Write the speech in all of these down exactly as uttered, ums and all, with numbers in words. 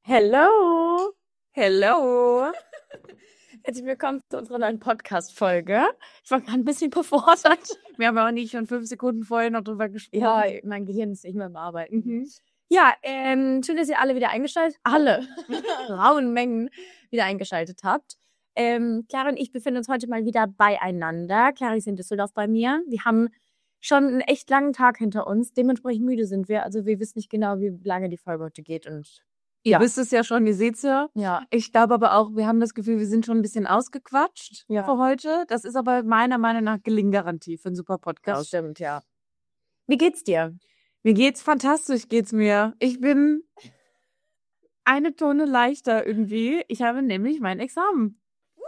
Hello! Hello! Herzlich willkommen zu unserer neuen Podcast-Folge. Ich war gerade ein bisschen befordert. Wir haben aber nicht schon fünf Sekunden vorher noch drüber gesprochen. Ja, mein Gehirn ist nicht mehr im Arbeiten. Mhm. Ja, ähm, schön, dass ihr alle wieder eingeschaltet, alle, rauen Mengen wieder eingeschaltet habt. Ähm, Clara und ich befinden uns heute mal wieder beieinander. Clara ist in Düsseldorf bei mir. Wir haben schon einen echt langen Tag hinter uns. Dementsprechend müde sind wir. Also wir wissen nicht genau, wie lange die Folge heute geht. Und Ihr ja. wisst es ja schon, ihr seht's ja. Ja. Ich glaube aber auch, wir haben das Gefühl, wir sind schon ein bisschen ausgequatscht Ja. für heute. Das ist aber meiner Meinung nach Gelinggarantie für einen super Podcast. Das stimmt, ja. Wie geht's dir? Mir geht's fantastisch, geht's mir. Ich bin eine Tonne leichter irgendwie. Ich habe nämlich mein Examen.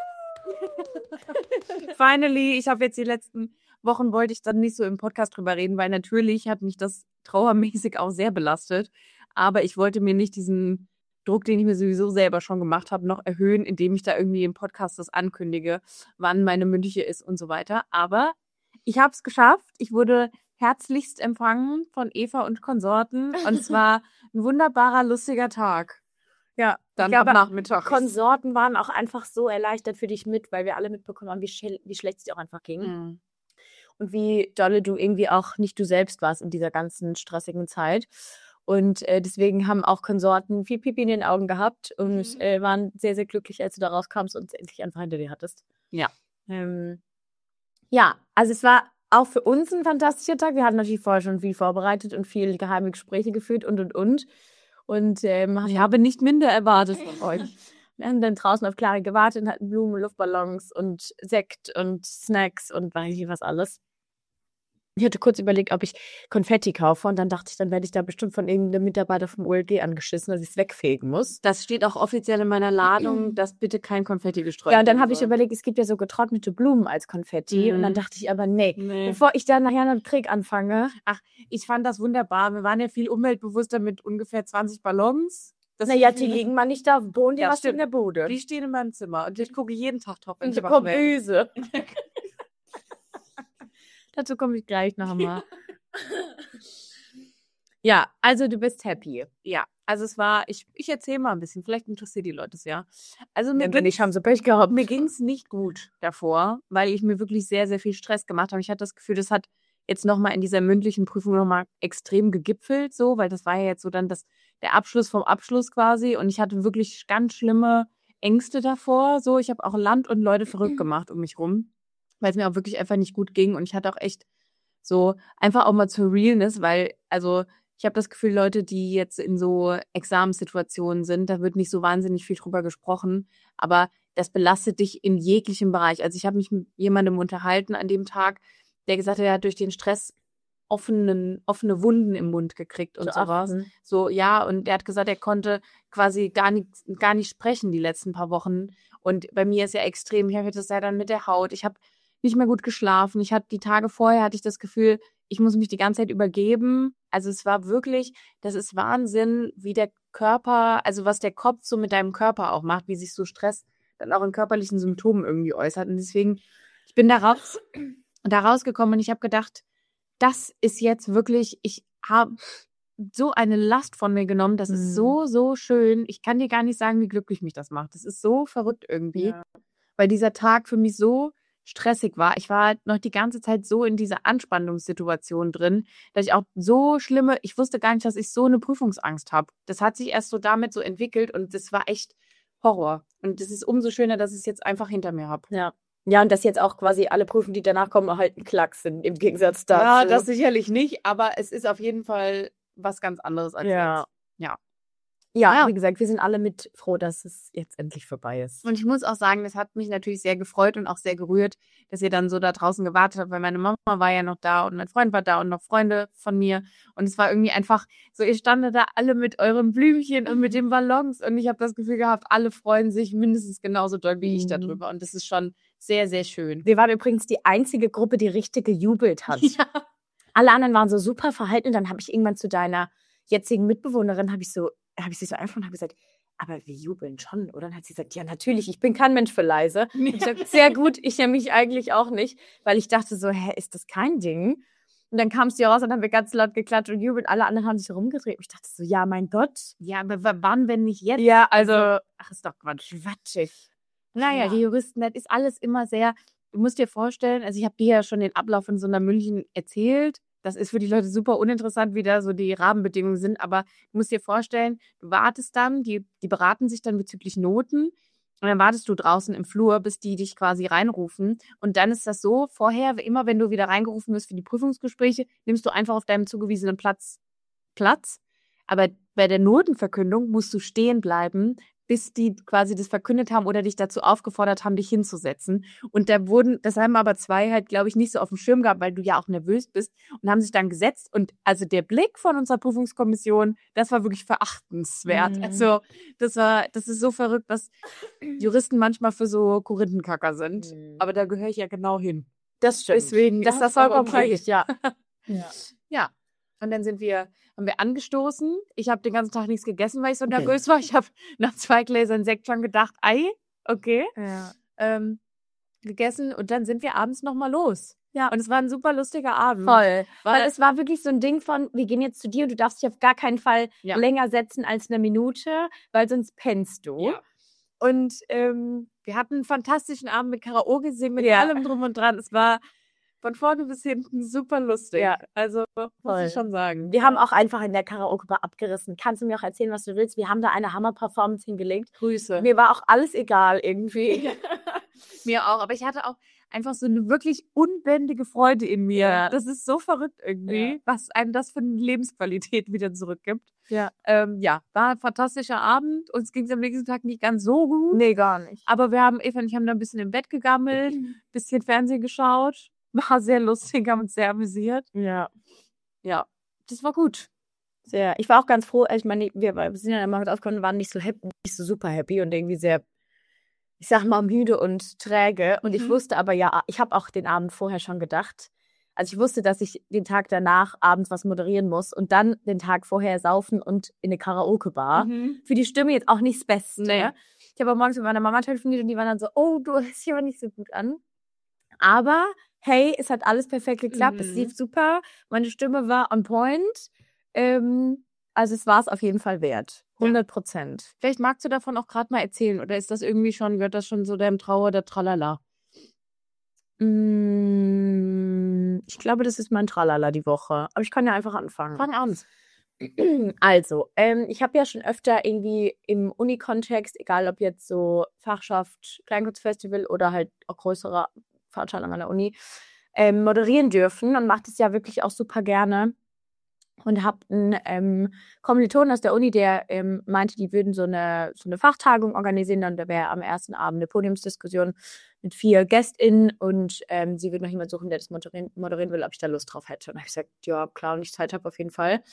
Finally, ich habe jetzt die letzten Wochen, wollte ich dann nicht so im Podcast drüber reden, weil natürlich hat mich das trauermäßig auch sehr belastet. Aber ich wollte mir nicht diesen Druck, den ich mir sowieso selber schon gemacht habe, noch erhöhen, indem ich da irgendwie im Podcast das ankündige, wann meine mündliche ist und so weiter. Aber ich habe es geschafft. Ich wurde herzlichst empfangen von Eva und Konsorten. Und es war ein wunderbarer, lustiger Tag. Ja, dann Ich glaube, ab Nachmittag. Konsorten waren auch einfach so erleichtert für dich mit, weil wir alle mitbekommen haben, wie, schl- wie schlecht es dir auch einfach ging. Mhm. Und wie dolle du irgendwie auch nicht du selbst warst in dieser ganzen stressigen Zeit. Und äh, deswegen haben auch Konsorten viel Pipi in den Augen gehabt und Mhm. äh, waren sehr, sehr glücklich, als du da rauskamst und es endlich einfach hinter dir hattest. Ja. Ähm, ja, also es war auch für uns ein fantastischer Tag. Wir hatten natürlich vorher schon viel vorbereitet und viel geheime Gespräche geführt und, und, und. Und ähm, Ich habe nicht minder erwartet von euch. wir haben dann draußen auf Clary gewartet und hatten Blumen, Luftballons und Sekt und Snacks und weiß ich was alles. Ich hatte kurz überlegt, ob ich Konfetti kaufe und dann dachte ich, dann werde ich da bestimmt von irgendeinem Mitarbeiter vom O L G angeschissen, dass ich es wegfegen muss. Das steht auch offiziell in meiner Ladung, dass bitte kein Konfetti gestreut Ja, und dann werden habe ich soll. überlegt, es gibt ja so getrocknete Blumen als Konfetti. Mhm. Und dann dachte ich aber, nee, Nee. bevor ich da nachher noch einen Krieg anfange. Ich fand das wunderbar. Wir waren ja viel umweltbewusster mit ungefähr zwanzig Ballons. Das Naja, die liegen mal nicht da auf dem Boden, die Ja, hast du in stimmt. der Bude. Die stehen in meinem Zimmer und ich gucke jeden Tag drauf, wenn Und ich so wach kommt werde. Öse. Dazu komme ich gleich noch mal. Ja, also du bist happy. Ja, also es war, ich, ich erzähle mal ein bisschen, vielleicht interessiert die Leute es ja. Also mir Wenn wir ging's- nicht, haben sie Pech gehabt. Mir ging es nicht gut davor, weil ich mir wirklich sehr, sehr viel Stress gemacht habe. Ich hatte das Gefühl, das hat jetzt nochmal in dieser mündlichen Prüfung nochmal extrem gegipfelt, so, weil das war ja jetzt so dann das, der Abschluss vom Abschluss quasi und ich hatte wirklich ganz schlimme Ängste davor. So, ich habe auch Land und Leute verrückt gemacht um mich rum, weil es mir auch wirklich einfach nicht gut ging und ich hatte auch echt so einfach auch mal zur Realness, weil, also ich habe das Gefühl, Leute, die jetzt in so Examenssituationen sind, da wird nicht so wahnsinnig viel drüber gesprochen, aber das belastet dich in jeglichem Bereich. Also ich habe mich mit jemandem unterhalten an dem Tag, der gesagt hat, er hat durch den Stress offenen, offene Wunden im Mund gekriegt und So sowas. Affen. So, ja, und er hat gesagt, er konnte quasi gar nicht, gar nicht sprechen die letzten paar Wochen. Und bei mir ist ja extrem, ich habe das ja dann mit der Haut, ich habe nicht mehr gut geschlafen. Ich hatte die Tage vorher hatte ich das Gefühl, ich muss mich die ganze Zeit übergeben. Also es war wirklich, das ist Wahnsinn, wie der Körper, also was der Kopf so mit deinem Körper auch macht, wie sich so Stress dann auch in körperlichen Symptomen irgendwie äußert. Und deswegen, ich bin da raus, da rausgekommen und ich habe gedacht, das ist jetzt wirklich, ich habe so eine Last von mir genommen. Das Mhm. ist so, so schön. Ich kann dir gar nicht sagen, wie glücklich mich das macht. Das ist so verrückt irgendwie, Ja. weil dieser Tag für mich so stressig war. Ich war noch die ganze Zeit so in dieser Anspannungssituation drin, dass ich auch so schlimme, ich wusste gar nicht, dass ich so eine Prüfungsangst habe. Das hat sich erst so damit so entwickelt und das war echt Horror. Und es ist umso schöner, dass ich es jetzt einfach hinter mir habe. Ja. Ja, und dass jetzt auch quasi alle Prüfen, die danach kommen, halt ein Klacks sind, im Gegensatz dazu. Ja, das sicherlich nicht, aber es ist auf jeden Fall was ganz anderes als Ja. jetzt. Ja. Ja, Ja. wie gesagt, wir sind alle mit froh, dass es jetzt endlich vorbei ist. Und ich muss auch sagen, das hat mich natürlich sehr gefreut und auch sehr gerührt, dass ihr dann so da draußen gewartet habt, weil meine Mama war ja noch da und mein Freund war da und noch Freunde von mir. Und es war irgendwie einfach so, ihr standet da alle mit euren Blümchen und mit den Ballons und ich habe das Gefühl gehabt, alle freuen sich mindestens genauso doll wie ich Mhm. darüber. Und das ist schon sehr, sehr schön. Wir waren übrigens die einzige Gruppe, die richtig gejubelt hat. Ja. Alle anderen waren so super verhalten und dann habe ich irgendwann zu deiner jetzigen Mitbewohnerin, habe ich so, habe ich sie so einfach und habe gesagt, aber wir jubeln schon, oder? Dann hat sie gesagt, ja, natürlich, ich bin kein Mensch für leise. Und ich gesagt, sehr gut, ich nämlich eigentlich auch nicht, weil ich dachte so, hä, ist das kein Ding? Und dann kamst du ja raus und haben wir ganz laut geklatscht und jubelt. Alle anderen haben sich so rumgedreht. Und ich dachte so, ja, mein Gott. Ja, aber w- wann, wenn nicht jetzt? Ja, also, Ach, ist doch Quatsch. quatschig. Naja, Ja. die Juristen, das ist alles immer sehr, du musst dir vorstellen, also ich habe dir ja schon den Ablauf in so einer München erzählt. Das ist für die Leute super uninteressant, wie da so die Rahmenbedingungen sind. Aber du musst dir vorstellen, du wartest dann, die, die beraten sich dann bezüglich Noten. Und dann wartest du draußen im Flur, bis die dich quasi reinrufen. Und dann ist das so, vorher, immer wenn du wieder reingerufen wirst für die Prüfungsgespräche, nimmst du einfach auf deinem zugewiesenen Platz Platz. Aber bei der Notenverkündung musst du stehen bleiben, bis die quasi das verkündet haben oder dich dazu aufgefordert haben, dich hinzusetzen. Und da wurden, das haben aber zwei halt, glaube ich, nicht so auf dem Schirm gehabt, weil du ja auch nervös bist und haben sich dann gesetzt. Und also der Blick von unserer Prüfungskommission, das war wirklich verachtenswert. Mhm. Also das war, das ist so verrückt, was Juristen manchmal für so Korinthenkacker sind. Mhm. Aber da gehöre ich ja genau hin. Das stimmt. Deswegen das ist das ist aber vollkommen okay. richtig, ja. Ja. Ja. Und dann sind wir, haben wir angestoßen. Ich habe den ganzen Tag nichts gegessen, weil ich so Okay. nervös war. Ich habe nach zwei Gläsern Sekt schon gedacht, ei, okay, Ja. ähm, gegessen. Und dann sind wir abends nochmal los. Ja. Und es war ein super lustiger Abend. Voll. War Weil das- es war wirklich so ein Ding von, wir gehen jetzt zu dir und du darfst dich auf gar keinen Fall Ja. länger setzen als eine Minute, weil sonst pennst du. Ja. Und ähm, wir hatten einen fantastischen Abend mit Karaoke gesehen, mit Ja. allem drum und dran. Es war von vorne bis hinten super lustig. Ja. Also, muss Voll. ich schon sagen. Wir haben auch einfach in der Karaoke-Bar abgerissen. Kannst du mir auch erzählen, was du willst? Wir haben da eine Hammer-Performance hingelegt. Grüße. Mir war auch alles egal irgendwie. Mir auch, aber ich hatte auch einfach so eine wirklich unbändige Freude in mir. Ja. Das ist so verrückt irgendwie, Ja. was einem das für eine Lebensqualität wieder zurückgibt. Ja. Ähm, ja, war ein fantastischer Abend. Uns ging es am nächsten Tag nicht ganz so gut. Nee, gar nicht. Aber wir haben, Eva und ich haben da ein bisschen im Bett gegammelt, bisschen Fernsehen geschaut. War sehr lustig, haben uns sehr amüsiert. Ja. Ja, das war gut. Sehr. Ich war auch ganz froh, ich meine, wir, wir sind ja immer mit aufgekommen, waren nicht so happy, nicht so super happy und irgendwie sehr, ich sag mal, müde und träge. Und ich Mhm. wusste aber ja, ich habe auch den Abend vorher schon gedacht. Also ich wusste, dass ich den Tag danach abends was moderieren muss und dann den Tag vorher saufen und in eine Karaoke-Bar. Mhm. Für die Stimme jetzt auch nicht das Beste. Nee. Ich habe morgens mit meiner Mama telefoniert und die waren dann so, oh, du hörst dich aber nicht so gut an. Aber hey, es hat alles perfekt geklappt. Es Mhm. lief super. Meine Stimme war on point. Ähm, also es war es auf jeden Fall wert. hundert Prozent. Vielleicht magst du davon auch gerade mal erzählen oder ist das irgendwie schon, gehört das schon so deinem Trauer, der Tralala? Mm, ich glaube, das ist mein Tralala die Woche. Aber ich kann ja einfach anfangen. Fang an. Also, ähm, ich habe ja schon öfter irgendwie im Uni-Kontext, egal ob jetzt so Fachschaft, Kleinkunstfestival oder halt auch größere Veranstaltungen an der Uni, ähm, moderieren dürfen und mache das ja wirklich auch super gerne. Und habe einen ähm, Kommilitonen aus der Uni, der ähm, meinte, die würden so eine, so eine Fachtagung organisieren. Dann wäre am ersten Abend eine Podiumsdiskussion mit vier GästInnen und ähm, sie würden noch jemanden suchen, der das moderieren, moderieren will, ob ich da Lust drauf hätte. Und habe ich gesagt, ja, klar, und ich Zeit habe auf jeden Fall.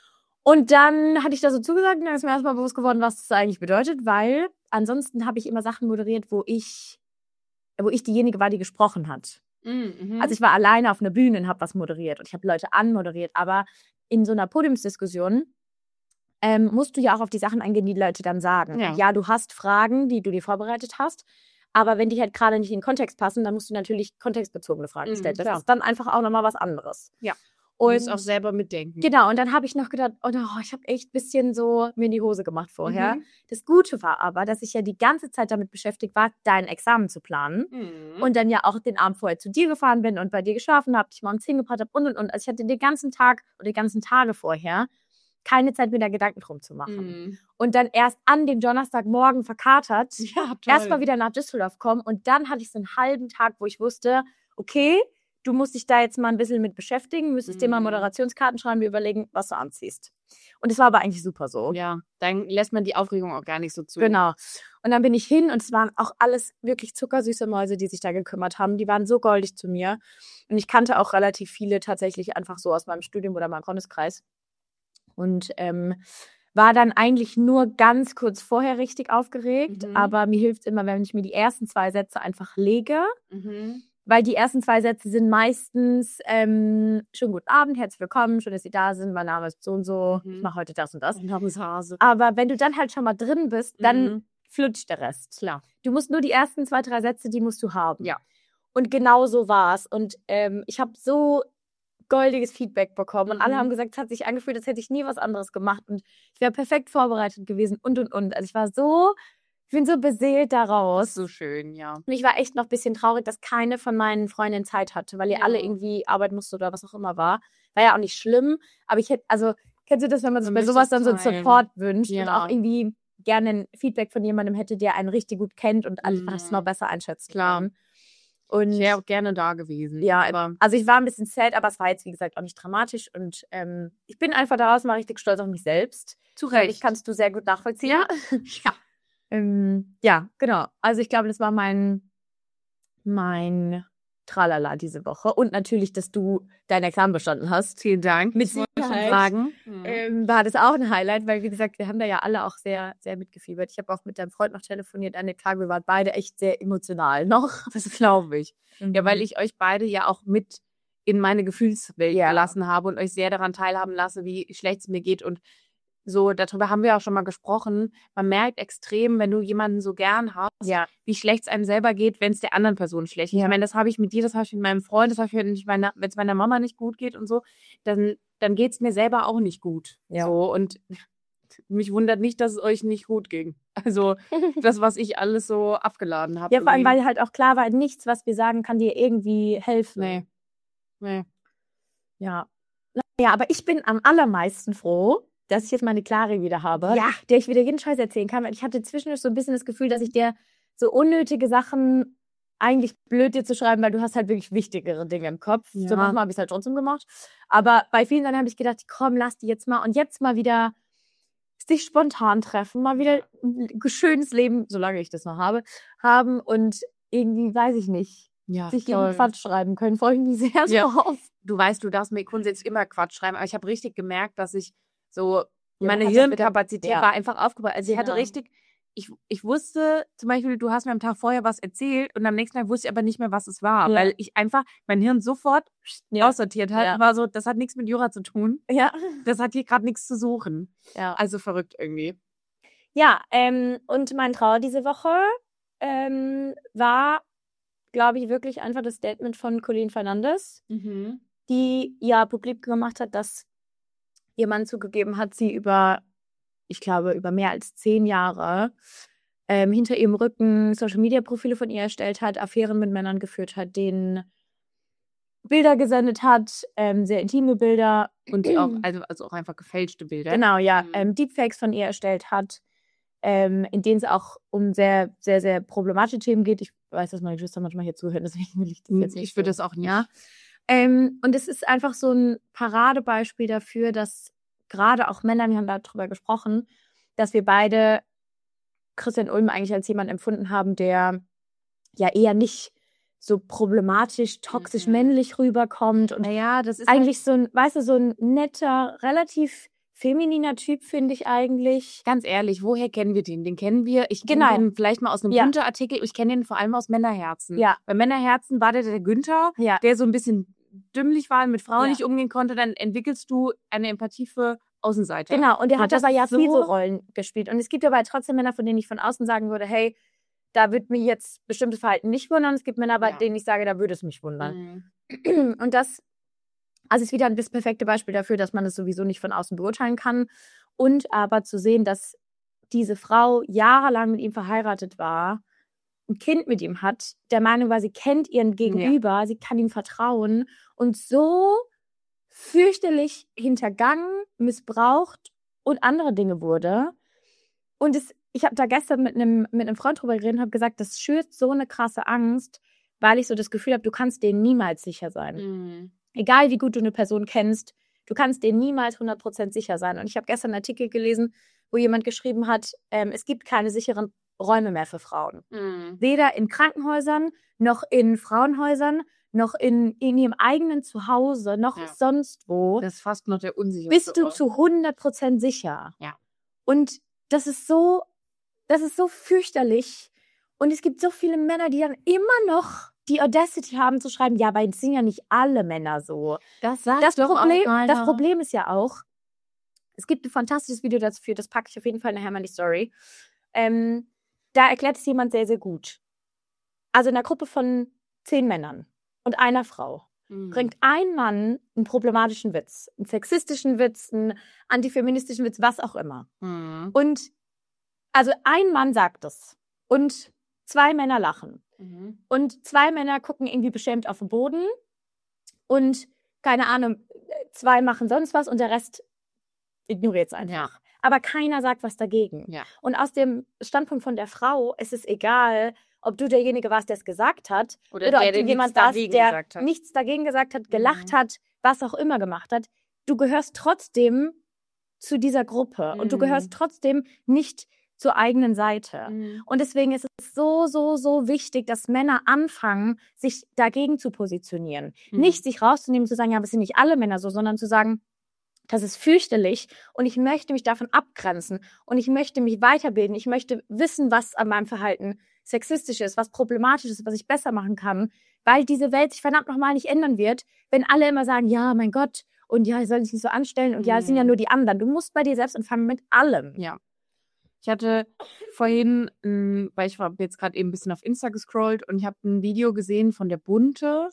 Und dann hatte ich da so zugesagt und dann ist mir erstmal bewusst geworden, was das eigentlich bedeutet, weil ansonsten habe ich immer Sachen moderiert, wo ich, wo ich diejenige war, die gesprochen hat. Mhm. Also ich war alleine auf einer Bühne und habe was moderiert und ich habe Leute anmoderiert, aber in so einer Podiumsdiskussion ähm, musst du ja auch auf die Sachen eingehen, die die Leute dann sagen. Ja. Und ja, du hast Fragen, die du dir vorbereitet hast, aber wenn die halt gerade nicht in den Kontext passen, dann musst du natürlich kontextbezogene Fragen Mhm, stellen. Das klar. ist dann einfach auch nochmal was anderes. Ja. Du Und musst auch selber mitdenken. genau, und dann habe ich noch gedacht, oh, oh, ich habe echt ein bisschen so mir in die Hose gemacht vorher. Mhm. Das Gute war aber, dass ich ja die ganze Zeit damit beschäftigt war, dein Examen zu planen. Mhm. Und dann ja auch den Abend vorher zu dir gefahren bin und bei dir geschlafen habe, dich morgens hingebracht habe und und und. Also ich hatte den ganzen Tag oder die ganzen Tage vorher keine Zeit, mir da Gedanken drum zu machen. Mhm. Und dann erst an dem Donnerstagmorgen verkatert, Ja, toll. erstmal wieder nach Düsseldorf kommen und dann hatte ich so einen halben Tag, wo ich wusste, okay, du musst dich da jetzt mal ein bisschen mit beschäftigen, müsstest dir mal Mhm. Moderationskarten schreiben, mir überlegen, was du anziehst. Und es war aber eigentlich super so. Ja, dann lässt man die Aufregung auch gar nicht so zu. Genau. Und dann bin ich hin und es waren auch alles wirklich zuckersüße Mäuse, die sich da gekümmert haben. Die waren so goldig zu mir. Und ich kannte auch relativ viele tatsächlich einfach so aus meinem Studium oder meinem Freundeskreis. Und ähm, war dann eigentlich nur ganz kurz vorher richtig aufgeregt. Mhm. Aber mir hilft immer, wenn ich mir die ersten zwei Sätze einfach lege. Mhm. Weil die ersten zwei Sätze sind meistens ähm, schönen guten Abend, herzlich willkommen, schön, dass Sie da sind, mein Name ist so und so, Mhm. ich mache heute das und das. Mein Name ist Hase. Aber wenn du dann halt schon mal drin bist, dann Mhm. flutscht der Rest. Klar. Du musst nur die ersten zwei, drei Sätze, die musst du haben. Ja. Und genau so war es. Und ähm, ich habe so goldiges Feedback bekommen. Und Mhm. alle haben gesagt, es hat sich angefühlt, als hätte ich nie was anderes gemacht. Und ich wäre perfekt vorbereitet gewesen und, und, und. Also ich war so, ich bin so beseelt daraus. So schön, ja. Und ich war echt noch ein bisschen traurig, dass keine von meinen Freundinnen Zeit hatte, weil ihr Ja. alle irgendwie arbeiten musste oder was auch immer war. War ja auch nicht schlimm, aber ich hätte, also, kennst du das, wenn man sich Man bei möchte sowas es dann so einen teilen. Support wünscht und Ja. auch irgendwie gerne ein Feedback von jemandem hätte, der einen richtig gut kennt und einfach es Mhm. noch besser einschätzen Klar. kann. Und Ich wäre auch gerne da gewesen. ja, aber also ich war ein bisschen sad, aber es war jetzt, wie gesagt, auch nicht dramatisch und ähm, ich bin einfach daraus mal richtig stolz auf mich selbst. zu Ich glaube, Recht. ich kannst du sehr gut nachvollziehen. Ja. Ja. Ähm, ja, genau. Also ich glaube, das war mein, mein Tralala diese Woche. Und natürlich, dass du dein Examen bestanden hast. Vielen Dank. Mit Das wollte ich schon Sicherheit. sagen. Ähm, war das auch ein Highlight, weil wie gesagt, wir haben da ja alle auch sehr, sehr mitgefiebert. Ich habe auch mit deinem Freund noch telefoniert an den Tagen. Wir waren beide echt sehr emotional noch. Das glaube ich. Ja, weil ich euch beide ja auch mit in meine Gefühlswelt Ja. gelassen habe und euch sehr daran teilhaben lasse, wie schlecht es mir geht. Und so, darüber haben wir auch schon mal gesprochen. Man merkt extrem, wenn du jemanden so gern hast, ja, wie schlecht es einem selber geht, wenn es der anderen Person schlecht geht. Ja. Ich meine, das habe ich mit dir, das habe ich mit meinem Freund, das habe ich mit meiner, wenn es meiner Mama nicht gut geht und so, dann, dann geht es mir selber auch nicht gut. Ja. So, und mich wundert nicht, dass es euch nicht gut ging. Also das, was ich alles so abgeladen habe. ja, vor allem, irgendwie. weil halt auch klar war, nichts, was wir sagen, kann dir irgendwie helfen. Nee. Nee. Ja. Ja, aber ich bin am allermeisten froh, dass ich jetzt meine Clary wieder habe, Ja. der ich wieder jeden Scheiß erzählen kann. Weil ich hatte zwischendurch so ein bisschen das Gefühl, dass ich dir so unnötige Sachen eigentlich blöd dir zu schreiben, weil du hast halt wirklich wichtigere Dinge im Kopf. Ja. So manchmal habe ich es halt trotzdem gemacht. Aber bei vielen dann habe ich gedacht, komm, lass die jetzt mal und jetzt mal wieder sich spontan treffen, mal wieder ein schönes Leben, solange ich das noch habe, haben und irgendwie, weiß ich nicht, Ja, sich gegen toll. Quatsch schreiben können. Freue ich mich sehr Ja. drauf. Du weißt, du darfst mir grundsätzlich immer Quatsch schreiben, aber ich habe richtig gemerkt, dass ich so, Ja, meine du hast das wieder- Hirnkapazität ja. war einfach aufgebaut. Also ich hatte Genau. richtig, ich, ich wusste zum Beispiel, du hast mir am Tag vorher was erzählt und am nächsten Tag wusste ich aber nicht mehr, was es war, Ja. weil ich einfach mein Hirn sofort Ja. aussortiert hat. Ja. War so, das hat nichts mit Jura zu tun. Ja. Das hat hier gerade nichts zu suchen. Ja. Also verrückt irgendwie. Ja, ähm, und mein Trauer diese Woche ähm, war, glaube ich, wirklich einfach das Statement von Colleen Fernandes, die ja publik gemacht hat, dass ihr Mann zugegeben hat, sie über, ich glaube, über mehr als zehn Jahre ähm, hinter ihrem Rücken Social-Media-Profile von ihr erstellt hat, Affären mit Männern geführt hat, denen Bilder gesendet hat, ähm, sehr intime Bilder. Und auch, also, also auch einfach gefälschte Bilder. Genau, ja, Mhm. ähm, Deepfakes von ihr erstellt hat, ähm, in denen es auch um sehr, sehr, sehr problematische Themen geht. Ich weiß, dass meine Geschwister manchmal hier zuhören, deswegen will ich das jetzt nicht. Ich würde so- das auch nicht. Ja. Ähm, und es ist einfach so ein Paradebeispiel dafür, dass gerade auch Männer, wir haben darüber gesprochen, dass wir beide Christian Ulm eigentlich als jemand empfunden haben, der ja eher nicht so problematisch, toxisch Mhm. männlich rüberkommt und Naja, das ist eigentlich so ein, weißt du, so ein netter, relativ femininer Typ, finde ich eigentlich. Ganz ehrlich, woher kennen wir den? Den kennen wir, ich kenne Genau. den vielleicht mal aus einem Ja. Günther-Artikel, ich kenne den vor allem aus Männerherzen. Ja. Bei Männerherzen war der der Günther, Ja. der so ein bisschen dümmlich war, mit Frauen Ja. nicht umgehen konnte, dann entwickelst du eine Empathie für Außenseiter. Genau, und der Und hat das aber ja ist so- viele Rollen gespielt. Und es gibt aber trotzdem Männer, von denen ich von außen sagen würde, hey, da wird mich jetzt bestimmtes Verhalten nicht wundern. Es gibt Männer, bei Ja. denen ich sage, da würde es mich wundern. Mhm. Und das also ist wieder das perfekte Beispiel dafür, dass man es sowieso nicht von außen beurteilen kann. Und aber zu sehen, dass diese Frau jahrelang mit ihm verheiratet war, ein Kind mit ihm hat, der Meinung war, sie kennt ihren Gegenüber, sie kann ihm vertrauen und so fürchterlich hintergangen, missbraucht und andere Dinge wurde. Und es, ich habe da gestern mit einem mit einem Freund drüber geredet und habe gesagt, das schürt so eine krasse Angst, weil ich so das Gefühl habe, du kannst denen niemals sicher sein. Mhm. Egal wie gut du eine Person kennst, du kannst denen niemals hundert Prozent sicher sein. Und ich habe gestern einen Artikel gelesen, wo jemand geschrieben hat, ähm, es gibt keine sicheren Räume mehr für Frauen. Mhm. Weder in Krankenhäusern, noch in Frauenhäusern, noch in, in ihrem eigenen Zuhause, noch Ja. sonst wo. Das ist fast noch der unsicherste Bist du Ort. zu hundert Prozent sicher. Ja. Und das ist so, das ist so fürchterlich. Und es gibt so viele Männer, die dann immer noch die Audacity haben zu schreiben, ja, aber es sind ja nicht alle Männer so. Das sagt Das doch Problem, auch mal das da. Problem ist ja auch, es gibt ein fantastisches Video dafür, das packe ich auf jeden Fall nachher mal in die Story. Ähm, da erklärt es jemand sehr, sehr gut. Also in einer Gruppe von zehn Männern und einer Frau. Mhm. bringt ein Mann einen problematischen Witz, einen sexistischen Witz, einen antifeministischen Witz, was auch immer. Mhm. Und also ein Mann sagt es und zwei Männer lachen. Mhm. Und zwei Männer gucken irgendwie beschämt auf den Boden und, keine Ahnung, zwei machen sonst was und der Rest ignoriert es einfach. Ja. Aber keiner sagt was dagegen. Ja. Und aus dem Standpunkt von der Frau ist es egal, ob du derjenige warst, der es gesagt hat, Oder, oder der, ob du der jemand nichts warst, dagegen der gesagt hat. nichts dagegen gesagt hat, gelacht Mhm. hat, was auch immer gemacht hat. Du gehörst trotzdem zu dieser Gruppe und du Mhm. gehörst trotzdem nicht zur eigenen Seite. Mhm. Und deswegen ist es so, so, so wichtig, dass Männer anfangen, sich dagegen zu positionieren. Mhm. Nicht sich rauszunehmen, zu sagen, ja, aber es sind nicht alle Männer so, sondern zu sagen, das ist fürchterlich und ich möchte mich davon abgrenzen und ich möchte mich weiterbilden. Ich möchte wissen, was an meinem Verhalten sexistisch ist, was problematisch ist, was ich besser machen kann, weil diese Welt sich verdammt nochmal nicht ändern wird, wenn alle immer sagen, ja, mein Gott, und ja, ich soll sich nicht so anstellen und ja, es sind ja Mhm. nur die anderen. Du musst bei dir selbst anfangen mit allem. Ja. Ich hatte vorhin, m, weil ich habe jetzt gerade eben ein bisschen auf Insta gescrollt und ich habe ein Video gesehen von der Bunte,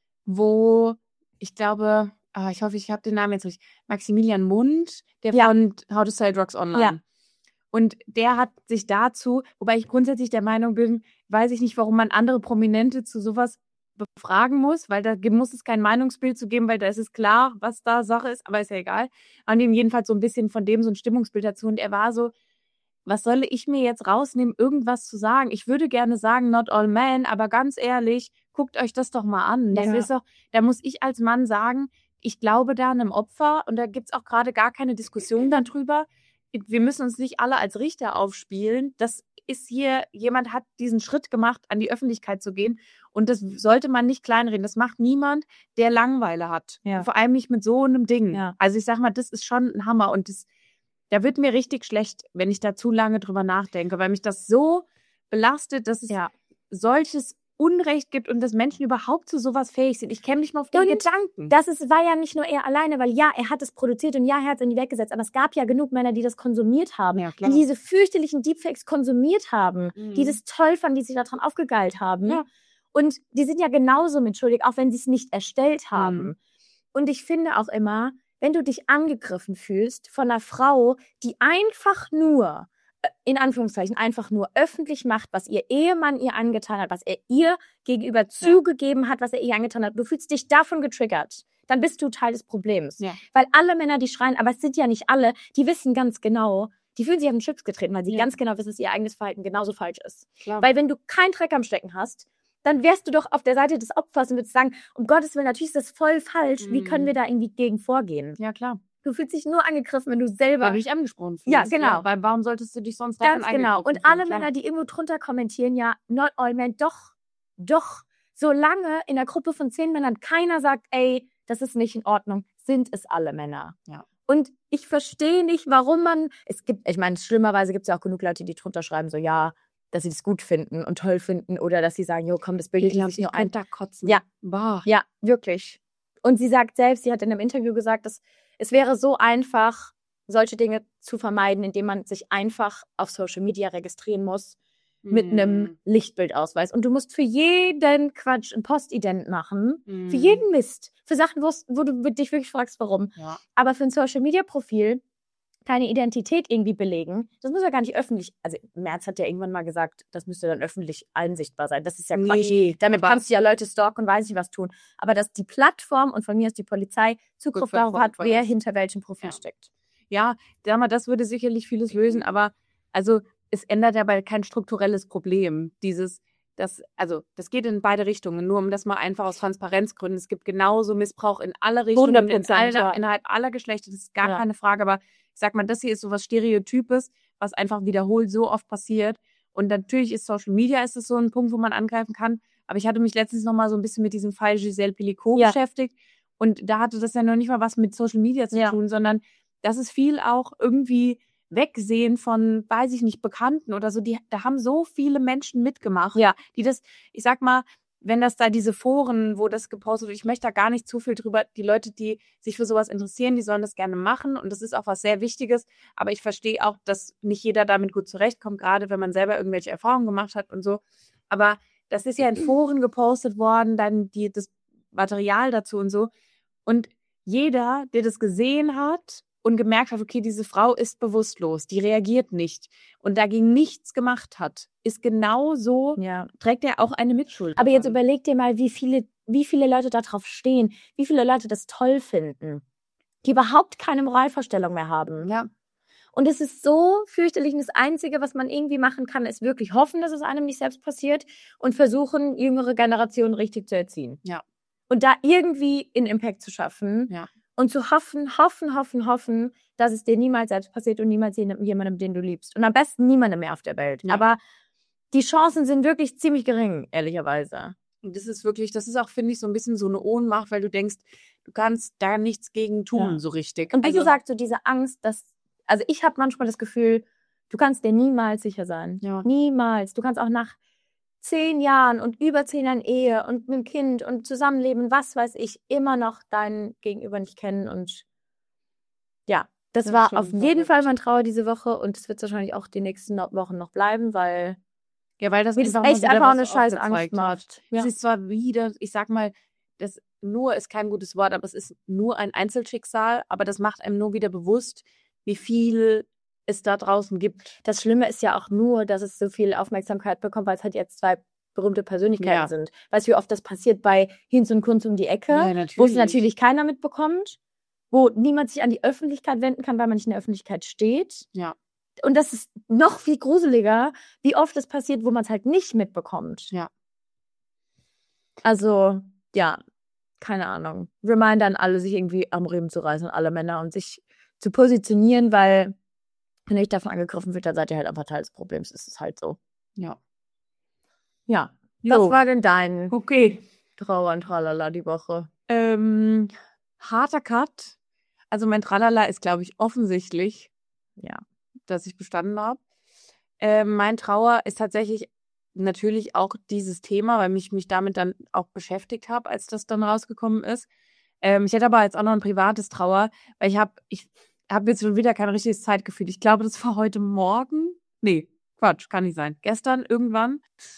wo ich glaube, ah, ich hoffe, ich habe den Namen jetzt richtig, Maximilian Mund, der Ja. von How to Sell Drugs Online. Ja. Und der hat sich dazu, wobei ich grundsätzlich der Meinung bin, weiß ich nicht, warum man andere Prominente zu sowas befragen muss, weil da muss es kein Meinungsbild zu geben, weil da ist es klar, was da Sache ist, aber ist ja egal. Und ihm jedenfalls so ein bisschen von dem so ein Stimmungsbild dazu und er war so, was soll ich mir jetzt rausnehmen, irgendwas zu sagen? Ich würde gerne sagen, not all men, aber ganz ehrlich, guckt euch das doch mal an. Das Ja. ist doch, da muss ich als Mann sagen, ich glaube da einem Opfer und da gibt's auch gerade gar keine Diskussion darüber. Wir müssen uns nicht alle als Richter aufspielen. Das ist hier, jemand hat diesen Schritt gemacht, an die Öffentlichkeit zu gehen und das sollte man nicht kleinreden. Das macht niemand, der Langeweile hat. Ja. Vor allem nicht mit so einem Ding. Ja. Also ich sag mal, das ist schon ein Hammer und das Da wird mir richtig schlecht, wenn ich da zu lange drüber nachdenke, weil mich das so belastet, dass es Ja. solches Unrecht gibt und dass Menschen überhaupt zu sowas fähig sind. Ich käme nicht mal auf den Und Gedanken. Das ist, war ja nicht nur er alleine, weil ja, er hat es produziert und ja, er hat es in die Welt gesetzt, aber es gab ja genug Männer, die das konsumiert haben, Ja, klar. die diese fürchterlichen Deepfakes konsumiert haben, Mhm. die das toll fanden, die sich daran aufgegeilt haben. Ja. Und die sind ja genauso mitschuldig, auch wenn sie es nicht erstellt haben. Mhm. Und ich finde auch immer, wenn du dich angegriffen fühlst von einer Frau, die einfach nur, äh, in Anführungszeichen, einfach nur öffentlich macht, was ihr Ehemann ihr angetan hat, was er ihr gegenüber zugegeben hat, was er ihr angetan hat, du fühlst dich davon getriggert, dann bist du Teil des Problems. Ja. Weil alle Männer, die schreien, aber es sind ja nicht alle, die wissen ganz genau, die fühlen sich auf den Chips getreten, weil sie Ja. ganz genau wissen, dass ihr eigenes Verhalten genauso falsch ist. Klar. Weil wenn du keinen Dreck am Stecken hast, dann wärst du doch auf der Seite des Opfers und würdest sagen, um Gottes Willen, natürlich ist das voll falsch. Wie Mhm. können wir da irgendwie gegen vorgehen? Ja, klar. Du fühlst dich nur angegriffen, wenn du selber... Weil du dich angesprochen fühlst. Ja, genau. Weil warum solltest du dich sonst Ganz davon genau. angegriffen Und alle fühlen? Klar. Männer, die irgendwo drunter kommentieren, ja, not all men, doch, doch. Solange in der Gruppe von zehn Männern keiner sagt, ey, das ist nicht in Ordnung, sind es alle Männer. Ja. Und ich verstehe nicht, warum man... Es gibt, ich meine, schlimmerweise gibt es ja auch genug Leute, die drunter schreiben, so, ja, dass sie das gut finden und toll finden oder dass sie sagen, jo, komm, das bildet sich nur ein. da kotzen. Ja. Boah. Ja, wirklich. Und sie sagt selbst, sie hat in einem Interview gesagt, dass es wäre so einfach, solche Dinge zu vermeiden, indem man sich einfach auf Social Media registrieren muss mit Mhm. einem Lichtbildausweis. Und du musst für jeden Quatsch ein Postident machen, Mhm. für jeden Mist, für Sachen, wo's- wo du dich wirklich fragst, warum. Ja. Aber für ein Social-Media-Profil deine Identität irgendwie belegen, das muss ja gar nicht öffentlich, also Merz hat ja irgendwann mal gesagt, das müsste dann öffentlich einsichtbar sein. Das ist ja Quatsch. Nee, Damit aber- kannst du ja Leute stalken und weiß nicht was tun. Aber dass die Plattform und von mir ist die Polizei Zugriff Zugriff darauf hat, auf wer alles. hinter welchem Profil Ja. steckt. Ja, sag mal, das würde sicherlich vieles lösen, aber also es ändert dabei kein strukturelles Problem. Dieses, das, also das geht in beide Richtungen, nur um das mal einfach aus Transparenzgründen. Es gibt genauso Missbrauch in alle Richtungen, hundert in Prozent, alle, ja. innerhalb aller Geschlechter, das ist gar Ja. keine Frage, aber ich sag mal, das hier ist so was Stereotypes, was einfach wiederholt so oft passiert. Und natürlich ist Social Media ist es so ein Punkt, wo man angreifen kann, aber ich hatte mich letztens noch mal so ein bisschen mit diesem Fall Giselle Pelicot Ja. beschäftigt und da hatte das ja noch nicht mal was mit Social Media zu Ja. tun, sondern das ist viel auch irgendwie Wegsehen von, weiß ich nicht, Bekannten oder so. Die, da haben so viele Menschen mitgemacht, Ja. die das, ich sag mal, wenn das da diese Foren, wo das gepostet wird, ich möchte da gar nicht zu viel drüber, die Leute, die sich für sowas interessieren, die sollen das gerne machen und das ist auch was sehr Wichtiges, aber ich verstehe auch, dass nicht jeder damit gut zurechtkommt, gerade wenn man selber irgendwelche Erfahrungen gemacht hat und so, aber das ist ja in Foren gepostet worden, dann die, das Material dazu und so. Und jeder, der das gesehen hat und gemerkt hat, okay, diese Frau ist bewusstlos, die reagiert nicht und dagegen nichts gemacht hat, ist genauso, Ja. trägt er auch eine Mitschuld. Aber jetzt daran. überleg dir mal, wie viele, wie viele Leute da drauf stehen, wie viele Leute das toll finden, die überhaupt keine Moralvorstellung mehr haben. Ja. Und es ist so fürchterlich. Und das Einzige, was man irgendwie machen kann, ist wirklich hoffen, dass es einem nicht selbst passiert und versuchen, jüngere Generationen richtig zu erziehen. Ja. Und da irgendwie einen Impact zu schaffen. Ja. Und zu hoffen, hoffen, hoffen, hoffen, dass es dir niemals selbst passiert und niemals jemandem, den du liebst. Und am besten niemandem mehr auf der Welt. Ja. Aber die Chancen sind wirklich ziemlich gering, ehrlicherweise. Und das ist wirklich, das ist auch, finde ich, so ein bisschen so eine Ohnmacht, weil du denkst, du kannst da nichts gegen tun, Ja. so richtig. Und wie also, gesagt, so diese Angst, dass, also ich habe manchmal das Gefühl, du kannst dir niemals sicher sein. Ja. Niemals. Du kannst auch nach zehn Jahren und über zehn Jahren Ehe und einem Kind und Zusammenleben, was weiß ich, immer noch dein Gegenüber nicht kennen. Und ja, das, Das war ist schon auf jeden verrückt. Fall mein Trauer diese Woche und es wird wahrscheinlich auch die nächsten no- Wochen noch bleiben, weil ja, weil das mir das einfach echt mal wieder einfach was eine scheiß Angst aufgezeigt hat. macht. Ja. Es ist zwar wieder, ich sag mal, das nur ist kein gutes Wort, aber es ist nur ein Einzelschicksal, aber das macht einem nur wieder bewusst, wie viel es da draußen gibt. Das Schlimme ist ja auch nur, dass es so viel Aufmerksamkeit bekommt, weil es halt jetzt zwei berühmte Persönlichkeiten Ja. sind. Weißt du, wie oft das passiert bei Hinz und Kunz um die Ecke, Ja, natürlich. wo es natürlich keiner mitbekommt, wo niemand sich an die Öffentlichkeit wenden kann, weil man nicht in der Öffentlichkeit steht. Ja. Und das ist noch viel gruseliger, wie oft es passiert, wo man es halt nicht mitbekommt. Ja. Also, ja, keine Ahnung. Reminder an alle, sich irgendwie am Riemen zu reißen, alle Männer, und sich zu positionieren, weil wenn ihr davon angegriffen wird, dann seid ihr halt einfach Teil des Problems. Es ist halt so. Ja. Ja. Jo. Was war denn dein Okay. Trauer und Tralala die Woche? Ähm, harter Cut. Also mein Tralala ist, glaube ich, offensichtlich, Ja. dass ich bestanden habe. Ähm, mein Trauer ist tatsächlich natürlich auch dieses Thema, weil mich mich damit dann auch beschäftigt habe, als das dann rausgekommen ist. Ähm, ich hätte aber jetzt auch noch ein privates Trauer, weil ich habe ich habe jetzt schon wieder kein richtiges Zeitgefühl. Ich glaube, das war heute Morgen. Nee, Quatsch, kann nicht sein. Gestern irgendwann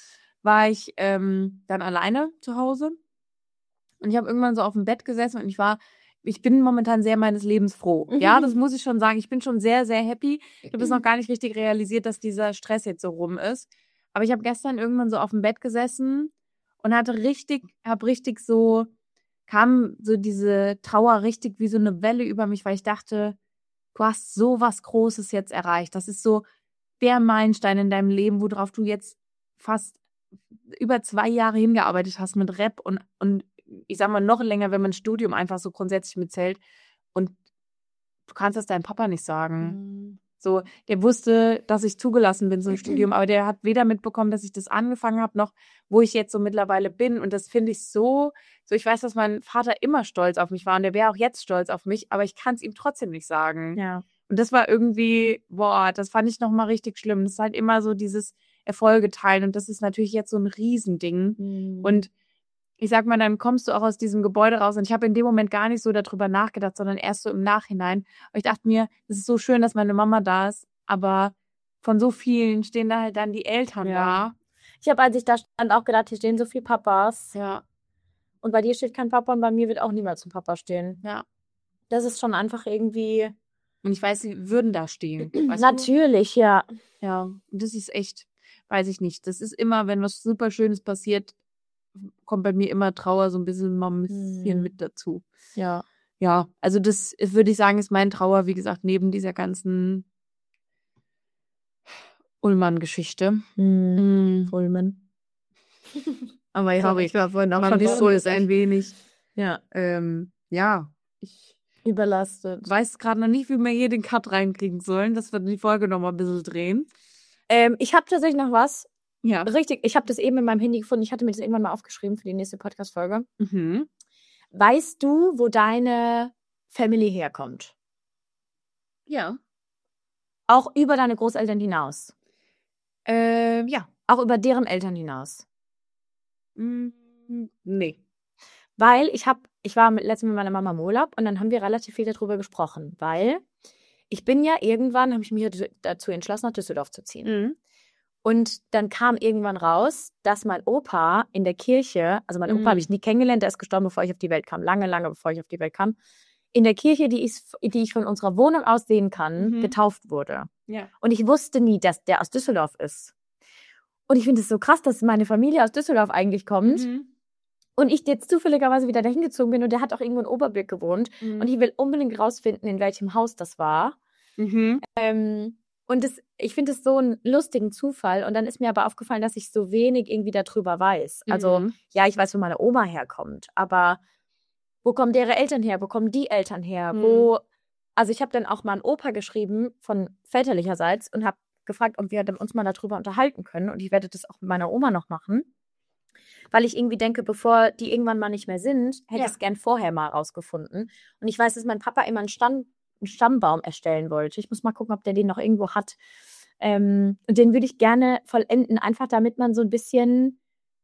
war ich ähm, dann alleine zu Hause und ich habe irgendwann so auf dem Bett gesessen und ich war, ich bin momentan sehr meines Lebens froh. Mhm. Ja, das muss ich schon sagen. Ich bin schon sehr, sehr happy. Ich habe es noch gar nicht richtig realisiert, dass dieser Stress jetzt so rum ist. Aber ich habe gestern irgendwann so auf dem Bett gesessen und hatte richtig, habe richtig so, kam so diese Trauer richtig wie so eine Welle über mich, weil ich dachte, du hast so was Großes jetzt erreicht. Das ist so der Meilenstein in deinem Leben, worauf du jetzt fast über zwei Jahre hingearbeitet hast mit Rap und, und ich sag mal noch länger, wenn man Studium einfach so grundsätzlich mitzählt. Und du kannst das deinem Papa nicht sagen. Mhm. So, der wusste, dass ich zugelassen bin, so ein Studium, aber der hat weder mitbekommen, dass ich das angefangen habe, noch wo ich jetzt so mittlerweile bin. Und das finde ich so, so ich weiß, dass mein Vater immer stolz auf mich war und der wäre auch jetzt stolz auf mich, aber ich kann es ihm trotzdem nicht sagen. Ja. Und das war irgendwie, boah, das fand ich nochmal richtig schlimm. Das ist halt immer so dieses Erfolge teilen und das ist natürlich jetzt so ein Riesending. Mhm. Und ich sag mal, dann kommst du auch aus diesem Gebäude raus und ich habe in dem Moment gar nicht so darüber nachgedacht, sondern erst so im Nachhinein. Und ich dachte mir, es ist so schön, dass meine Mama da ist, aber von so vielen stehen da halt dann die Eltern Ja. Ich habe, als ich da stand, auch gedacht, hier stehen so viele Papas. da. Ja, Und bei dir steht kein Papa und bei mir wird auch niemals ein Papa stehen. ja. Das ist schon einfach irgendwie. Und ich weiß, sie würden da stehen. Weißt Natürlich, ja. du? Ja, und das ist echt, weiß ich nicht. Das ist immer, wenn was super Schönes passiert, kommt bei mir immer Trauer so ein bisschen mal ein bisschen Hm. mit dazu. Ja. Ja, also das ist, würde ich sagen, ist mein Trauer, wie gesagt, neben dieser ganzen Ullmann-Geschichte. Hm. Mm. Ulmen. Aber ja, Sorry, ich war vorhin auch Man schon ist so ist ein wenig, ja, ähm, ja, ich überlastet. weiß gerade noch nicht, wie wir hier den Cut reinkriegen sollen, dass wir die Folge noch mal ein bisschen drehen. Ähm, ich habe tatsächlich noch was. Ja. Richtig, ich habe das eben in meinem Handy gefunden. Ich hatte mir das irgendwann mal aufgeschrieben für die nächste Podcast-Folge. Mhm. Weißt du, wo deine Family herkommt? Ja. Auch über deine Großeltern hinaus. Ähm, ja. Auch über deren Eltern hinaus. Mm, nee. Weil ich habe, ich war mit, letztens mit meiner Mama im Urlaub und dann haben wir relativ viel darüber gesprochen, weil ich bin ja irgendwann, habe ich mich dazu entschlossen, nach Düsseldorf zu ziehen. Mhm. Und dann kam irgendwann raus, dass mein Opa in der Kirche, also mein Mhm. Opa habe ich nie kennengelernt, der ist gestorben, bevor ich auf die Welt kam, lange, lange bevor ich auf die Welt kam, in der Kirche, die ich, die ich von unserer Wohnung aus sehen kann, Mhm. getauft wurde. Ja. Und ich wusste nie, dass der aus Düsseldorf ist. Und ich finde es so krass, dass meine Familie aus Düsseldorf eigentlich kommt. Mhm. Und ich jetzt zufälligerweise wieder dahin gezogen bin und der hat auch irgendwo in Oberbilk gewohnt. Mhm. Und ich will unbedingt rausfinden, in welchem Haus das war. Mhm. Ähm, und das, ich finde es so einen lustigen Zufall. Und dann ist mir aber aufgefallen, dass ich so wenig irgendwie darüber weiß. Also, Mhm. ja, ich weiß, wo meine Oma herkommt, aber wo kommen ihre Eltern her? Wo kommen die Eltern her? Mhm. Wo, also ich habe dann auch mal einen Opa geschrieben von väterlicherseits und habe gefragt, ob wir uns mal darüber unterhalten können. Und ich werde das auch mit meiner Oma noch machen. Weil ich irgendwie denke, bevor die irgendwann mal nicht mehr sind, hätte Ja. ich es gern vorher mal rausgefunden. Und ich weiß, dass mein Papa immer einen, Stamm, einen Stammbaum erstellen wollte. Ich muss mal gucken, ob der den noch irgendwo hat. Ähm, und den würde ich gerne vollenden, einfach damit man so ein bisschen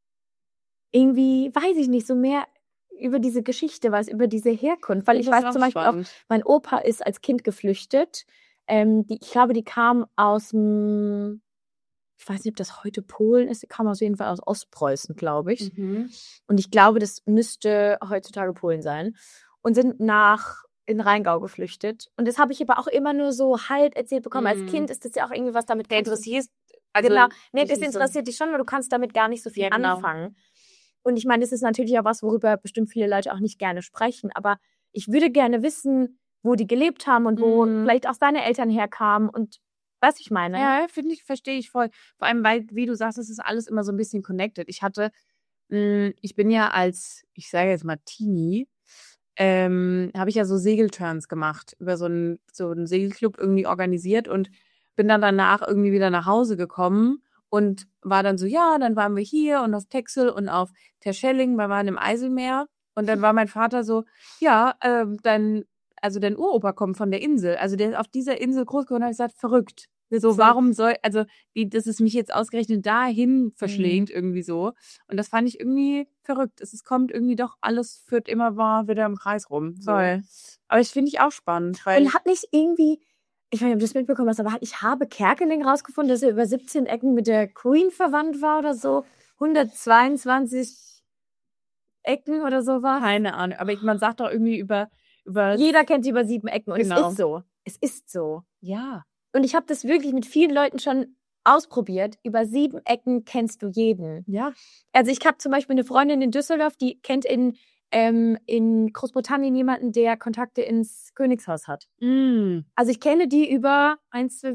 irgendwie, weiß ich nicht, so mehr über diese Geschichte weiß, über diese Herkunft. Weil ich Das ist weiß auch zum Beispiel spannend. auch, mein Opa ist als Kind geflüchtet. Ähm, die, ich glaube, die kam aus dem, ich weiß nicht, ob das heute Polen ist, die kam auf jeden Fall aus Ostpreußen, glaube ich. Mhm. Und ich glaube, das müsste heutzutage Polen sein. Und sind nach in Rheingau geflüchtet. Und das habe ich aber auch immer nur so halb erzählt bekommen. Mhm. Als Kind ist das ja auch irgendwie was damit. Der kannst du- interessiert, also genau. Nee, dich das nicht so- interessiert dich schon, weil du kannst damit gar nicht so viel Ja, genau. anfangen. Und ich meine, das ist natürlich auch was, worüber bestimmt viele Leute auch nicht gerne sprechen. Aber ich würde gerne wissen, wo die gelebt haben und wo Mhm. vielleicht auch seine Eltern herkamen und was ich meine. Ja, finde ich, verstehe ich voll. Vor allem, weil, wie du sagst, es ist alles immer so ein bisschen connected. Ich hatte, mh, ich bin ja als, ich sage jetzt mal Teenie, ähm, habe ich ja so Segelturns gemacht, über so einen, so einen Segelclub irgendwie organisiert und bin dann danach irgendwie wieder nach Hause gekommen und war dann so, ja, dann waren wir hier und auf Texel und auf Terschelling, wir waren im Eiselmeer und dann war mein Vater so, ja, ähm, dann, also dein Uropa kommt von der Insel, also der ist auf dieser Insel groß geworden, habe ich gesagt, verrückt. So, warum soll, also, wie, dass es mich jetzt ausgerechnet dahin verschlägt, irgendwie so. Und das fand ich irgendwie verrückt. Es, es kommt irgendwie doch, alles führt immer mal wieder im Kreis rum. So. Voll. Aber ich finde ich auch spannend, weil, Und hat nicht irgendwie, ich weiß nicht, ob du das mitbekommen hast, aber ich habe Kerkeling rausgefunden, dass er über siebzehn Ecken mit der Queen verwandt war oder so. hundertzweiundzwanzig Ecken oder sowas. keine Ahnung, aber ich, man sagt doch irgendwie über, über, Jeder kennt sie über sieben Ecken und Genau. es ist so. Es ist so. ja. Und ich habe das wirklich mit vielen Leuten schon ausprobiert. Über sieben Ecken kennst du jeden. Ja. Also ich habe zum Beispiel eine Freundin in Düsseldorf, die kennt in, ähm, in Großbritannien jemanden, der Kontakte ins Königshaus hat. Mm. Also ich kenne die über eins, zwei,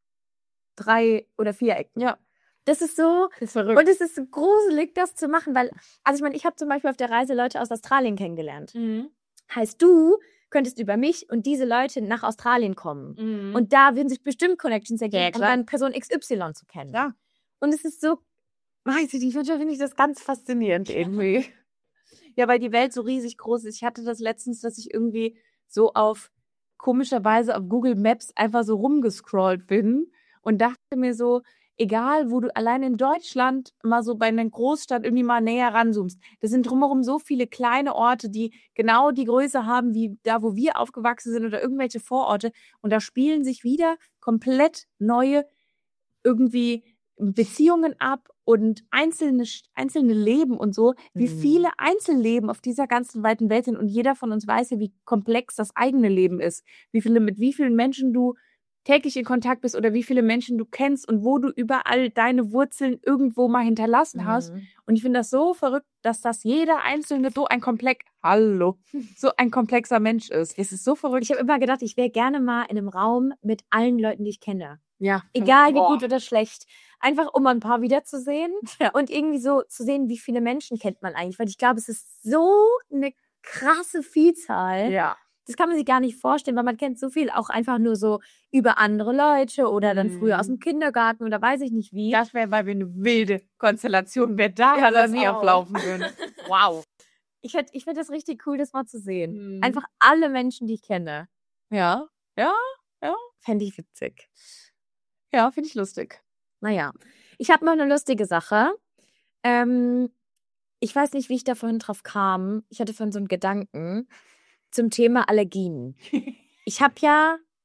drei oder vier Ecken. Ja. Das ist so, Das ist verrückt. und es ist so gruselig, das zu machen, weil, also ich meine, ich habe zum Beispiel auf der Reise Leute aus Australien kennengelernt. Mhm. Heißt, du könntest über mich und diese Leute nach Australien kommen. Mhm. Und da würden sich bestimmt Connections ergeben, Ja, um klar. dann Person X Y zu kennen. Ja. Und es ist so, Weiß ich nicht, manchmal finde ich das ganz faszinierend irgendwie. Ja, weil die Welt so riesig groß ist. Ich hatte das letztens, dass ich irgendwie so auf, komischerweise auf Google Maps einfach so rumgescrollt bin und dachte mir so, egal, wo du allein in Deutschland mal so bei einer Großstadt irgendwie mal näher ranzoomst, das sind drumherum so viele kleine Orte, die genau die Größe haben, wie da, wo wir aufgewachsen sind oder irgendwelche Vororte. Und da spielen sich wieder komplett neue irgendwie Beziehungen ab und einzelne, einzelne Leben und so, wie Mhm. viele Einzelleben auf dieser ganzen weiten Welt sind. Und jeder von uns weiß ja, wie komplex das eigene Leben ist. Wie viele, mit wie vielen Menschen du täglich in Kontakt bist oder wie viele Menschen du kennst und wo du überall deine Wurzeln irgendwo mal hinterlassen hast. Mhm. Und ich finde das so verrückt, dass das jeder Einzelne so ein komplex, hallo, so ein komplexer Mensch ist. Es ist so verrückt. Ich habe immer gedacht, ich wäre gerne mal in einem Raum mit allen Leuten, die ich kenne. ja. Egal wie Boah. gut oder schlecht. Einfach, um ein paar wiederzusehen Ja. und irgendwie so zu sehen, wie viele Menschen kennt man eigentlich. Weil ich glaube, es ist so eine krasse Vielzahl. Ja. Das kann man sich gar nicht vorstellen, weil man kennt so viel auch einfach nur so über andere Leute oder dann Mhm. früher aus dem Kindergarten oder weiß ich nicht wie. Das wäre, weil wir eine wilde Konstellation, wer da Ja, alles das nie auch. auflaufen würden. Wow. Ich fände ich find das richtig cool, das mal zu sehen. Mhm. Einfach alle Menschen, die ich kenne. Ja, ja, Fände ich witzig. ja, finde ich lustig. Naja, ich habe noch eine lustige Sache. Ähm, ich weiß nicht, wie ich da vorhin drauf kam. Ich hatte vorhin so einen Gedanken zum Thema Allergien. Ich habe ja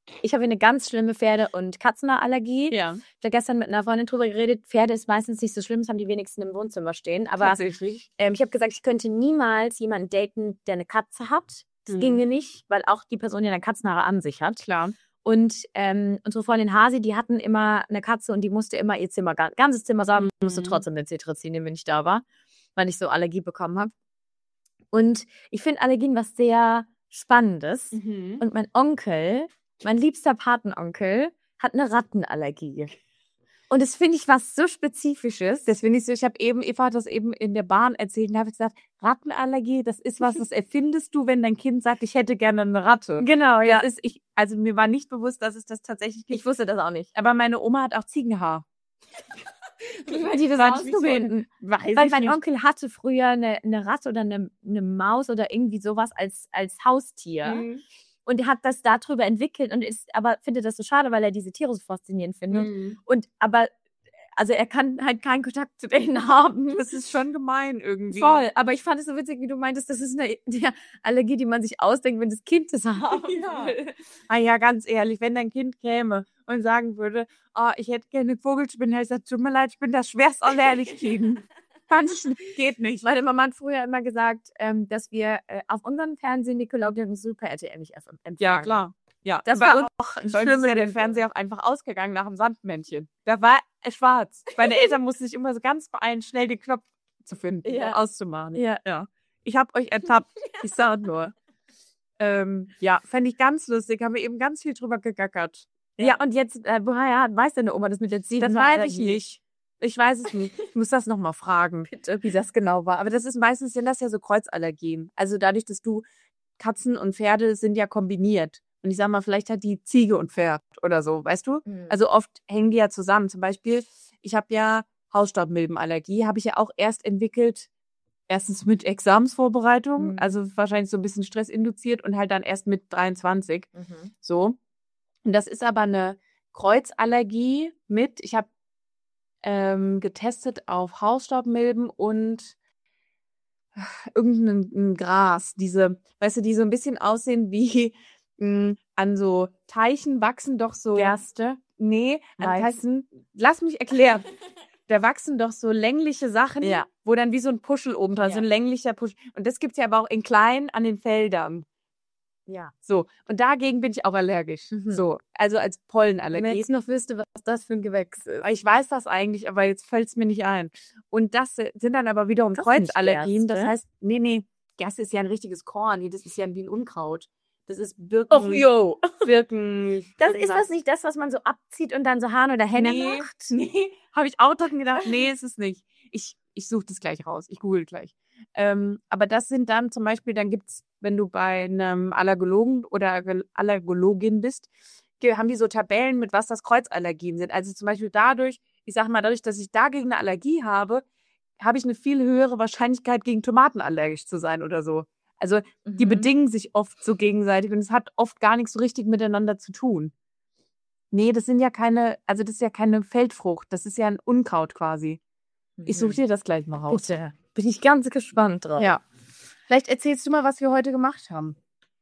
ich habe eine ganz schlimme Pferde- und Katzenallergie. Ja. Ich habe gestern mit einer Freundin drüber geredet. Pferde ist meistens nicht so schlimm, das haben die wenigsten im Wohnzimmer stehen. Aber Tatsächlich. ähm, ich habe gesagt, ich könnte niemals jemanden daten, der eine Katze hat. Das Mhm. ginge nicht, weil auch die Person ja eine Katzenhaare an sich hat. Klar. Und ähm, unsere Freundin Hasi, die hatten immer eine Katze und die musste immer ihr Zimmer, ganzes Zimmer sagen, Mhm. musste trotzdem den Cetirizin nehmen, wenn ich da war, weil ich so Allergie bekommen habe. Und ich finde Allergien was sehr Spannendes. Mhm. Und mein Onkel, mein liebster Patenonkel, hat eine Rattenallergie. Und das finde ich was so Spezifisches. Das finde ich so, ich habe eben, Eva hat das eben in der Bahn erzählt und habe gesagt, Rattenallergie, das ist was, das erfindest du, wenn dein Kind sagt, ich hätte gerne eine Ratte. Genau, ja. Das ist, ich, also mir war nicht bewusst, dass es das tatsächlich gibt. Ich wusste das auch nicht. Aber meine Oma hat auch Ziegenhaar. Weil die das Fand ich nicht so- auszubinden. Weiß Weil ich mein nicht. Onkel hatte früher eine, eine Ratte oder eine, eine Maus oder irgendwie sowas als, als Haustier. Mhm. Und er hat das darüber entwickelt und ist, aber findet das so schade, weil er diese Tiere so faszinierend findet. Mhm. Und aber, also er kann halt keinen Kontakt zu denen haben. Das ist schon gemein irgendwie. Voll. Aber ich fand es so witzig, wie du meintest, das ist eine, eine Allergie, die man sich ausdenkt, wenn das Kind das haben Ja. will. Ah ja, ganz ehrlich, wenn dein Kind käme und sagen würde, oh, ich hätte gerne Vogelspinnen, hätte ich gesagt, tut mir leid, ich bin das schwerst allergisch gegen. Kann ich nicht, geht nicht. Meine Mama hat früher immer gesagt, ähm, dass wir äh, auf unserem Fernsehen Nickelodeon und Super R T L nicht empfangen. Ja, klar. Ja, Das bei war uns auch ein bei uns ist ja der schlimmes Fernseher auch einfach ausgegangen nach dem Sandmännchen. Da war er schwarz. Meine Eltern mussten sich immer so ganz beeilen, schnell den Knopf zu finden, Ja. um auszumachen. Ja. ja. Ich habe euch ertappt. Ich sah nur. Ähm, ja, fände ich ganz lustig. Haben wir eben ganz viel drüber gegackert. Ja, und jetzt, äh, woher weiß deine Oma das mit der Ziegen? Das weiß ich nicht. Ich weiß es nicht. Ich muss das nochmal fragen, Bitte. wie das genau war. Aber das ist meistens, sind das ja so Kreuzallergien. Also dadurch, dass du Katzen und Pferde sind ja kombiniert. Und ich sag mal, vielleicht hat die Ziege und Pferd oder so, weißt du? Mhm. Also oft hängen die ja zusammen. Zum Beispiel, ich habe ja Hausstaubmilbenallergie, habe ich ja auch erst entwickelt, erstens mit Examensvorbereitung, Mhm. also wahrscheinlich so ein bisschen Stress induziert und halt dann erst mit dreiundzwanzig. Mhm. So. Und das ist aber eine Kreuzallergie mit, ich habe ähm, getestet auf Hausstaubmilben und ach, irgendein ein Gras, diese, weißt du, die so ein bisschen aussehen wie mh, an so Teichen wachsen doch so. Gerste. Nee, an Weizen. Teichen. Lass mich erklären. Da wachsen doch so längliche Sachen, Ja. wo dann wie so ein Puschel oben dran, Ja. so ein länglicher Puschel. Und das gibt's ja aber auch in klein an den Feldern. Ja. So. Und dagegen bin ich auch allergisch. Mhm. So. Also als Wenn man Pollenallergie. jetzt noch wüsste, was das für ein Gewächs ist. Ich weiß das eigentlich, aber jetzt fällt's mir nicht ein. Und das sind dann aber wiederum Das ist nicht Kreuzallergien. Das Gerste. heißt, nee, nee, Gerste ist ja ein richtiges Korn. Nee, das ist ja wie ein Unkraut. Das ist Birken. yo. Birken. Das ist das nicht das, was man so abzieht und dann so Hahn oder Henne Nee, macht? nee, habe ich auch dran gedacht. Nee, ist es nicht. Ich, ich suche das gleich raus. Ich google gleich. Ähm, aber das sind dann zum Beispiel, dann gibt's, wenn du bei einem Allergologen oder Allergologin bist, ge- haben die so Tabellen, mit was das Kreuzallergien sind. Also zum Beispiel dadurch, ich sag mal, dadurch, dass ich dagegen eine Allergie habe, habe ich eine viel höhere Wahrscheinlichkeit, gegen Tomaten allergisch zu sein oder so. Also die Mhm. bedingen sich oft so gegenseitig und es hat oft gar nichts so richtig miteinander zu tun. Nee, das sind ja keine, also das ist ja keine Feldfrucht, das ist ja ein Unkraut quasi. Ich suche dir das gleich mal raus. Bitte. Bin ich ganz gespannt drauf. Ja. Vielleicht erzählst du mal, was wir heute gemacht haben.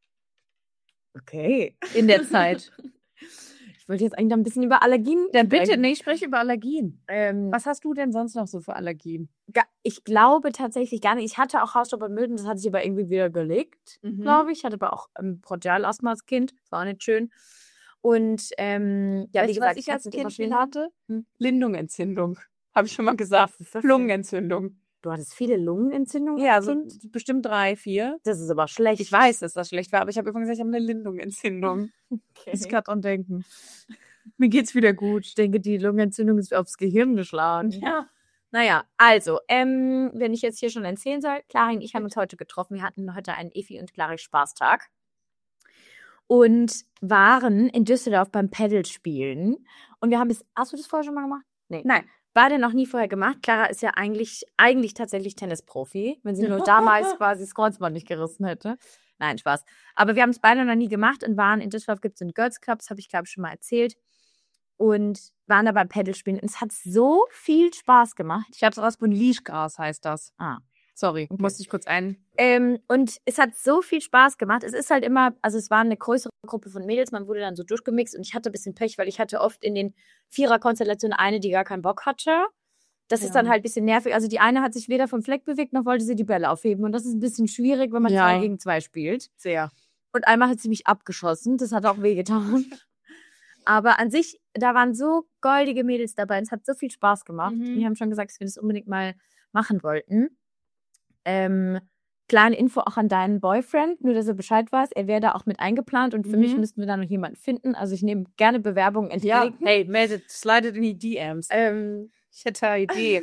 Okay. In der Zeit. Ich wollte jetzt eigentlich noch ein bisschen über Allergien Dann bitte, sprechen. nee, ich spreche über Allergien. Ähm, Was hast du denn sonst noch so für Allergien? ga- ich glaube tatsächlich gar nicht. Ich hatte auch Hausstaub und Milben, das hatte ich aber irgendwie wieder gelegt, Mhm. glaube ich. Ich hatte aber auch ähm, Bronchialasthma als Kind. Das war auch nicht schön. Und ähm, ja, Weißt wie du, gesagt, was ich als hatte immer Kind viel schön- hatte? Lungenentzündung. Habe ich schon mal gesagt. Was ist das denn? Lungenentzündung. Du hattest viele Lungenentzündungen Ja, als so Kind? bestimmt drei, vier. Das ist aber schlecht. Ich weiß, dass das schlecht war, aber ich habe immer gesagt, ich habe eine Lungenentzündung. Okay. Muss ich gerade dran denken. Mir geht's wieder gut. Ich denke, die Lungenentzündung ist aufs Gehirn geschlagen. Ja. Naja, also, ähm, wenn ich jetzt hier schon erzählen soll, Clarin und ich haben uns heute getroffen. Wir hatten heute einen Effi und Clarin Spaßtag und waren in Düsseldorf beim Paddle-Spielen. Und wir haben es, hast du das vorher schon mal gemacht? Nee. Nein. War der noch nie vorher gemacht. Clara ist ja eigentlich, eigentlich tatsächlich Tennisprofi, wenn sie nur damals quasi das Kreuzband nicht gerissen hätte. Nein, Spaß. Aber wir haben es beide noch nie gemacht und waren in Düsseldorf, gibt es einen Girls Clubs, habe ich glaube ich schon mal erzählt. Und waren da beim Paddle-Spielen. Und es hat so viel Spaß gemacht. Ich habe sowas von Leashgras, heißt das. Ah. Sorry, okay. Musste ich kurz ein. Ähm, und es hat so viel Spaß gemacht. Es ist halt immer, also es war eine größere Gruppe von Mädels, man wurde dann so durchgemixt und ich hatte ein bisschen Pech, weil ich hatte oft in den Vierer-Konstellationen eine, die gar keinen Bock hatte. Das ja. ist dann halt ein bisschen nervig. Also die eine hat sich weder vom Fleck bewegt, noch wollte sie die Bälle aufheben. Und das ist ein bisschen schwierig, wenn man ja. zwei gegen zwei spielt. Sehr. Und einmal hat sie mich abgeschossen. Das hat auch wehgetan. Aber an sich, da waren so goldige Mädels dabei. Und es hat so viel Spaß gemacht. Mhm. Die haben schon gesagt, dass wir das unbedingt mal machen wollten. Ähm, kleine Info auch an deinen Boyfriend, nur dass er Bescheid weiß. Er wäre da auch mit eingeplant und für mhm. mich müssten wir da noch jemanden finden. Also ich nehme gerne Bewerbungen entgegen. Ja, hey, meldet, slidet in die D Ms. Ähm, ich hätte eine Idee.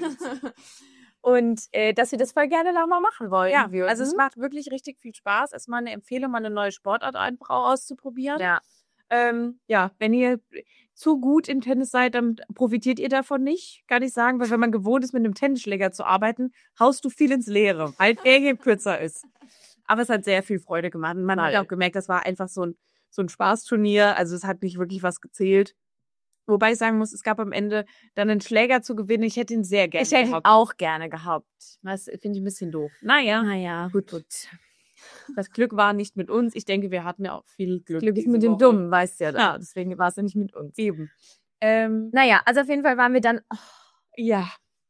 Und äh, dass wir das voll gerne noch mal machen wollen. Ja, würden. Also es macht wirklich richtig viel Spaß. Es ist mal eine Empfehlung, mal eine neue Sportart einfach auszuprobieren. Ja. Ähm, ja, wenn ihr zu gut im Tennis seid, dann profitiert ihr davon nicht, kann ich sagen, weil wenn man gewohnt ist, mit einem Tennisschläger zu arbeiten, haust du viel ins Leere, weil er hier kürzer ist. Aber es hat sehr viel Freude gemacht und man Nein. hat auch gemerkt, das war einfach so ein, so ein Spaßturnier, also es hat nicht wirklich was gezählt. Wobei ich sagen muss, es gab am Ende dann einen Schläger zu gewinnen, ich hätte ihn sehr gerne gehabt. Ich hätte ihn auch gerne gehabt. Das finde ich ein bisschen doof. Naja, naja. gut, gut. Das Glück war nicht mit uns. Ich denke, wir hatten ja auch viel Glück. Glück ist mit dem Dummen, weißt du ja. Ja, deswegen war es ja nicht mit uns. Eben. Ähm, naja, also auf jeden Fall waren wir dann... Oh, ja.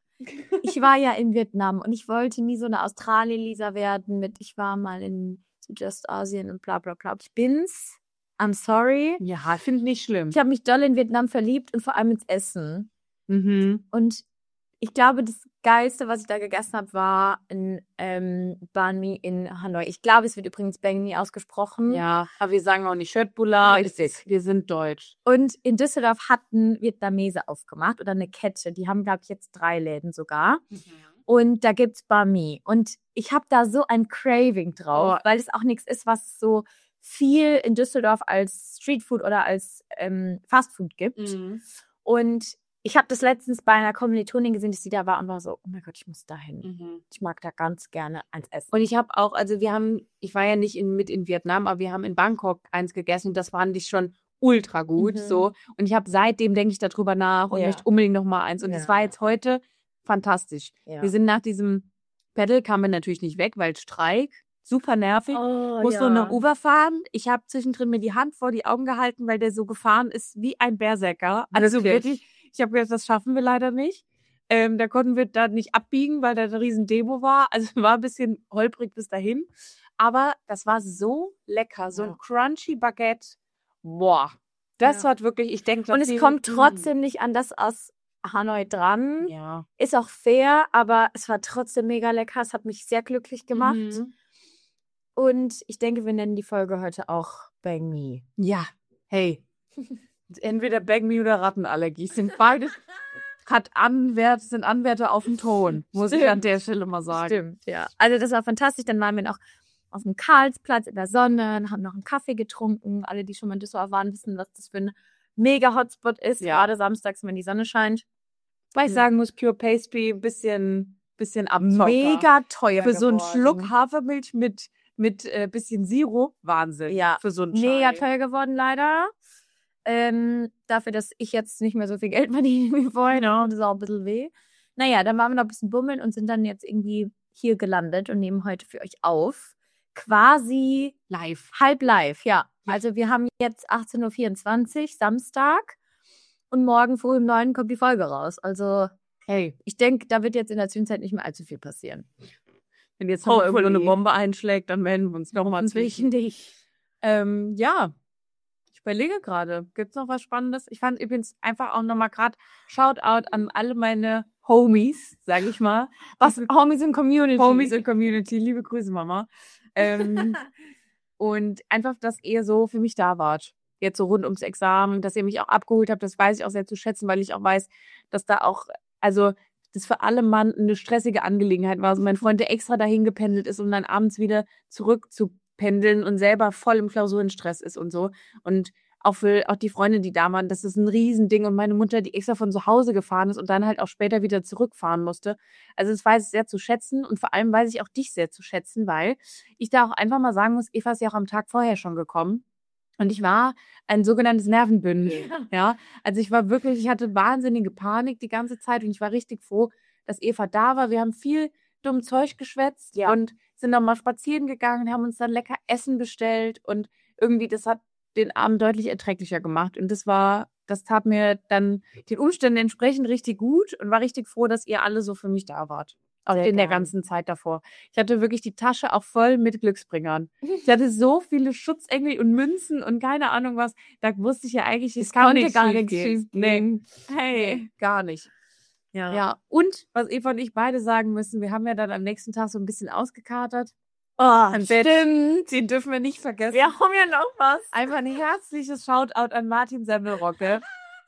Ich war ja in Vietnam und ich wollte nie so eine Australien-Lisa werden mit, ich war mal in Südostasien und bla bla bla. Ich bin's. I'm sorry. Ja, ich finde nicht schlimm. Ich habe mich doll in Vietnam verliebt und vor allem ins Essen. Mhm. Und ich glaube, das Geilste, was ich da gegessen habe, war ein ähm, Banh Mi in Hanoi. Ich glaube, es wird übrigens Banh Mi ausgesprochen. Ja, aber wir sagen auch nicht Schöttbullar. Wir sind deutsch. Und in Düsseldorf hatten Vietnamese aufgemacht oder eine Kette. Die haben, glaube ich, jetzt drei Läden sogar. Mhm. Und da gibt's Banh Mi. Und ich habe da so ein Craving drauf, oh. weil es auch nichts ist, was so viel in Düsseldorf als Streetfood oder als ähm, Fastfood gibt. Mhm. Und ich habe das letztens bei einer Kommilitonin gesehen, dass sie da war und war so, oh mein Gott, ich muss da hin. Mhm. Ich mag da ganz gerne eins essen. Und ich habe auch, also wir haben, ich war ja nicht in, mit in Vietnam, aber wir haben in Bangkok eins gegessen und das fand ich schon ultra gut. Mhm. So. Und ich habe seitdem, denke ich darüber nach und ja. möchte unbedingt noch mal eins. Und es ja. war jetzt heute fantastisch. Ja. Wir sind nach diesem Pedal, kamen wir natürlich nicht weg, weil Streik. Super nervig. Oh, Musste ja. nach Uber fahren. Ich habe zwischendrin mir die Hand vor die Augen gehalten, weil der so gefahren ist wie ein Berserker. Also wirklich, ich habe gedacht, das schaffen wir leider nicht. Ähm, da konnten wir da nicht abbiegen, weil da eine riesen Demo war. Also war ein bisschen holprig bis dahin. Aber das war so lecker. So ein ja. crunchy Baguette. Boah, das ja. hat wirklich, ich denke... Und es kommt trotzdem nicht an das aus Hanoi dran. Ja. Ist auch fair, aber es war trotzdem mega lecker. Es hat mich sehr glücklich gemacht. Mhm. Und ich denke, wir nennen die Folge heute auch Banh Mi. Ja, hey. Entweder Banh Mi oder Rattenallergie. Sind beide hat Anwärter, sind Anwärter auf dem Ton, muss Stimmt. ich an der Stelle mal sagen. Stimmt, ja. Also das war fantastisch. Dann waren wir noch auf dem Karlsplatz in der Sonne, haben noch einen Kaffee getrunken. Alle, die schon mal in Düsseldorf waren, wissen, was das für ein mega Hotspot ist. Ja. Gerade samstags, wenn die Sonne scheint. Weil ich sagen muss, Pure Pastry ein bisschen, bisschen abzocker. Mega teuer Für so einen geworden. Schluck Hafermilch mit mit äh, bisschen Sirup, Wahnsinn. Ja, für so einen mega Schei. teuer geworden leider. Ähm, dafür, dass ich jetzt nicht mehr so viel Geld verdiene wie vorhin. Ja. Das ist auch ein bisschen weh. Naja, dann waren wir noch ein bisschen bummeln und sind dann jetzt irgendwie hier gelandet und nehmen heute für euch auf. Quasi live. Halb live, ja. ja. Also wir haben jetzt achtzehn Uhr vierundzwanzig, Samstag. Und morgen früh um neun kommt die Folge raus. Also, hey, ich denke, da wird jetzt in der Zwischenzeit nicht mehr allzu viel passieren. Wenn jetzt noch irgendwo eine Bombe einschlägt, dann melden wir uns nochmal zwischen dich. Ähm, ja, ich überlege gerade, gibt's noch was Spannendes? Ich fand übrigens einfach auch nochmal gerade Shoutout an alle meine Homies, sage ich mal. Was? Homies in Community. Homies in Community, liebe Grüße, Mama. Ähm, und einfach, dass ihr so für mich da wart. Jetzt so rund ums Examen, dass ihr mich auch abgeholt habt, das weiß ich auch sehr zu schätzen, weil ich auch weiß, dass da auch, also das für alle Mann eine stressige Angelegenheit war. Also mein Freund, der extra dahin gependelt ist, um dann abends wieder zurück zu pendeln und selber voll im Klausurenstress ist und so. Und auch für auch die Freunde, die da waren, das ist ein Riesending. Und meine Mutter, die extra von zu Hause gefahren ist und dann halt auch später wieder zurückfahren musste. Also das weiß ich sehr zu schätzen und vor allem weiß ich auch dich sehr zu schätzen, weil ich da auch einfach mal sagen muss, Eva ist ja auch am Tag vorher schon gekommen. Und ich war ein sogenanntes Nervenbündel. Ja. ja. Also ich war wirklich, ich hatte wahnsinnige Panik die ganze Zeit und ich war richtig froh, dass Eva da war. Wir haben viel dumm Zeug geschwätzt Ja. und sind nochmal spazieren gegangen, haben uns dann lecker Essen bestellt und irgendwie, das hat den Abend deutlich erträglicher gemacht. Und das war, das tat mir dann den Umständen entsprechend richtig gut und war richtig froh, dass ihr alle so für mich da wart. Auch Sehr in der gern. ganzen Zeit davor. Ich hatte wirklich die Tasche auch voll mit Glücksbringern. Ich hatte so viele Schutzengel und Münzen und keine Ahnung was. Da wusste ich ja eigentlich, es Es kann konnte nichts gar schief nichts gehen. schief Nee. gehen. Hey, gar nicht. Ja. Ja, und was Eva und ich beide sagen müssen, wir haben ja dann am nächsten Tag so ein bisschen ausgekatert. Oh, Am Bett. stimmt. Den dürfen wir nicht vergessen. Wir haben ja noch was. Einfach ein herzliches Shoutout an Martin Semmelrocke.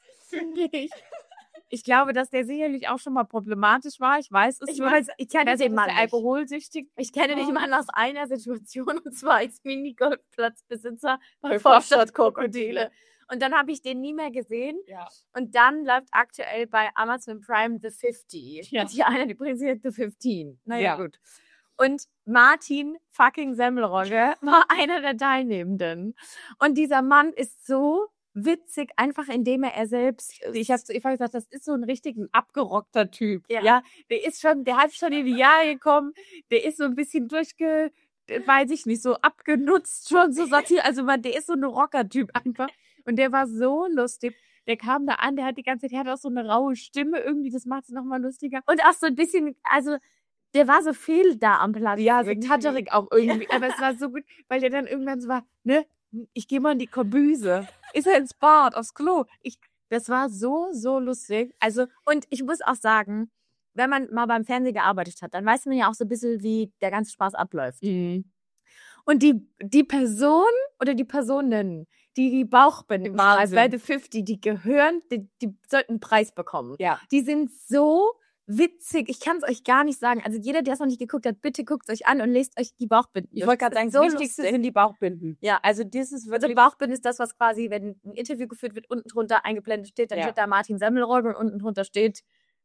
Ich glaube, dass der sicherlich auch schon mal problematisch war. Ich weiß es Ich nicht. weiß, ich kenne Er ist den Mann der nicht. alkoholsüchtig. Ich kenne dich Oh. Mann aus einer Situation, und zwar als Minigolfplatzbesitzer bei Bei Vorstadt Krokodile. Und dann habe ich den nie mehr gesehen. Ja. Und dann läuft aktuell bei Amazon Prime The fifty. Ja. Die eine, die bringt sich jetzt The fifteen. Naja, Ja. gut. Und Martin fucking Semmelrogge war einer der Teilnehmenden. Und dieser Mann ist so witzig, einfach indem er er selbst ist. Ich habe zu Eva gesagt, das ist so ein richtig ein abgerockter Typ. Ja. Ja, der ist schon, der hat schon in die Jahre gekommen, der ist so ein bisschen durchge, weiß ich nicht, so abgenutzt schon, so Satire. Also man, der ist so ein Rocker-Typ einfach. Und der war so lustig. Der kam da an, der hat die ganze Zeit, der hat auch so eine raue Stimme irgendwie, das macht es nochmal lustiger. Und auch so ein bisschen, also der war so viel da am Platz. Ja, so irgendwie. tatterig auch irgendwie. Aber es war so gut, weil der dann irgendwann so war, ne, ich gehe mal in die Kombüse. Ist er ins Bad, aufs Klo? Ich, das war so, so lustig. Also, und ich muss auch sagen, wenn man mal beim Fernsehen gearbeitet hat, dann weiß man ja auch so ein bisschen, wie der ganze Spaß abläuft. Mhm. Und die, die Person oder die Personen, die die Bauchbinden Wahnsinn. bei The fifty, die gehören, die, die sollten einen Preis bekommen. Ja. Die sind so witzig. Ich kann es euch gar nicht sagen. Also jeder, der es noch nicht geguckt hat, bitte guckt es euch an und lest euch die Bauchbinden. Ich wollte gerade sagen, so das Wichtigste lustig. sind die Bauchbinden. Ja. Also das ist Also wirklich, Bauchbinden ist das, was quasi, wenn ein Interview geführt wird, unten drunter eingeblendet steht, dann Ja. steht da Martin Semmelrogge und unten drunter steht,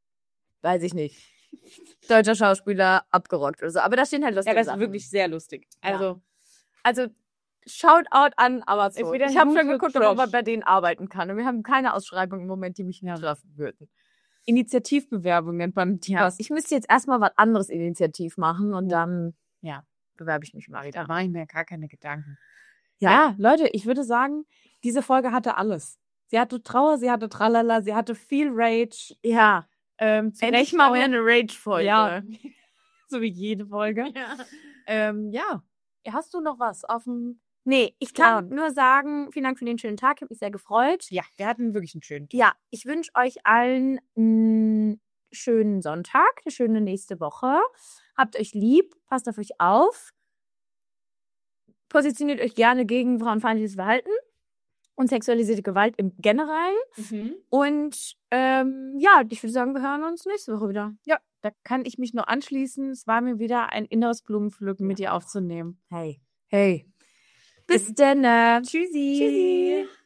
weiß ich nicht, deutscher Schauspieler, abgerockt oder so. Aber da stehen halt ja, lustige das ist Sachen. wirklich sehr lustig. Also, Also, Shoutout an Amazon. Ist wieder ein Ich habe schon guter geguckt, ob man Trash. bei denen arbeiten kann. Und wir haben keine Ausschreibung im Moment, die mich treffen würden. Initiativbewerbung nennt man Ja, das. ich müsste jetzt erstmal was anderes initiativ machen und dann Ja. bewerbe ich mich mal Da wieder. mache ich mir gar keine Gedanken. Ja. Ja. Leute, ich würde sagen, diese Folge hatte alles. Sie hatte Trauer, sie hatte Tralala, sie hatte viel Rage. Ja. Ähm, zu Endlich Recht mal aber- wieder eine Rage-Folge. Ja. So wie jede Folge. Ja. Ähm, ja. Hast du noch was auf dem... Nee, ich kann Ja. nur sagen, vielen Dank für den schönen Tag. Ich habe mich sehr gefreut. Ja, wir hatten wirklich einen schönen Tag. Ja, ich wünsche euch allen einen schönen Sonntag, eine schöne nächste Woche. Habt euch lieb, passt auf euch auf. Positioniert euch gerne gegen frauenfeindliches Verhalten und sexualisierte Gewalt im Generellen. Und ähm, ja, ich würde sagen, wir hören uns nächste Woche wieder. Ja, da kann ich mich nur anschließen. Es war mir wieder ein inneres Blumenpflücken, mit dir aufzunehmen. Hey. Hey. Bis dann. Tschüssi. Tschüssi.